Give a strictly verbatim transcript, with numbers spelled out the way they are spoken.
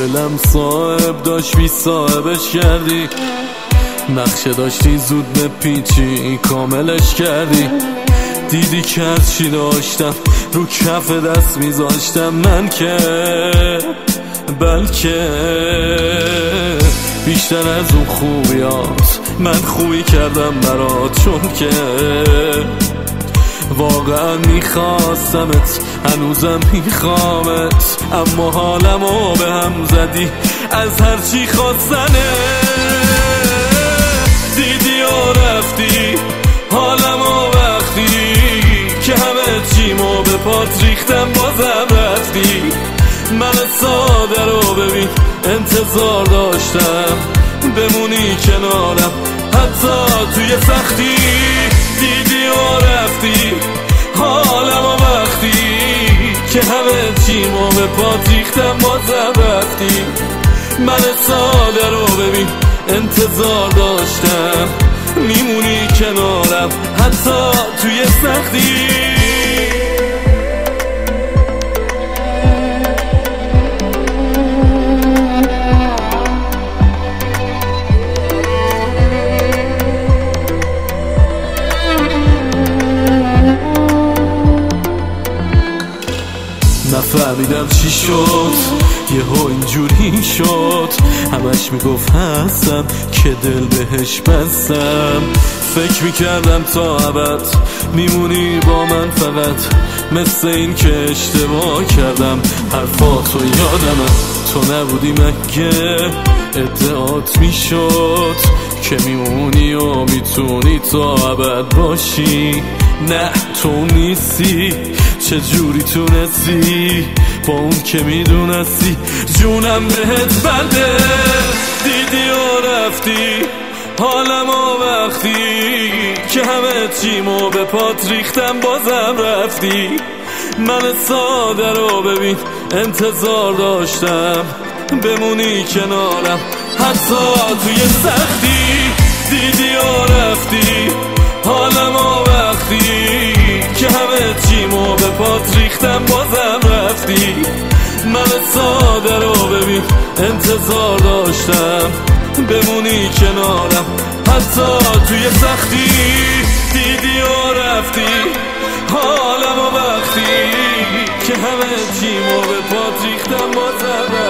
دلم صاحب داشت بی صاحبش کردی، نقشه داشتی زود به پیچی کاملش کردی. دیدی که از چی داشتم رو کف دست میذاشتم من که بلکه بیشتر از اون خوبیات من خوبی کردم برات، چون که واقعا میخواستمت هنوزم میخوامت، اما حالمو به هم زدی از هرچی خواستنه. دیدی و رفتی حالمو وقتی که همه چیمو به پات ریختم بازم رفتی. من ساده رو ببین انتظار داشتم بمونی کنارم حتی توی سختی. دیدی و رفتی حالمو وقتی که همه چیمو به پات ریختم بازم رفتی. من ساده رو ببین انتظار داشتم میمونی کنارم حتی توی سختی. نفهمیدم چی شد یهو اینجوری شد، همش میگفت هستم که دل بهش بستم. فکر میکردم تا ابد میمونی با من فقط، مثل این که اشتباه کردم حرفاتو یادمه. تو نبودی مگه ادعات میشد که میمونی و میتونی تا ابد باشی؟ نه تو نیستی، چجوری تونستی با اون که میدونستی جونم بهت بنده. دیدی و رفتی حالمو وقتی که همه چیمو به پات ریختم بازم رفتی. من ساده رو ببین انتظار داشتم بمونی کنارم حتی توی سختی. دیدی و رفتی حالمو وقتی که همه چیمو به پات ریختم بازم رفتی. من ساده رو ببین انتظار داشتم بمونی کنارم حتی توی سختی. دیدی و رفتی حالمو وقتی که همه چیمو به پات ریختم بازم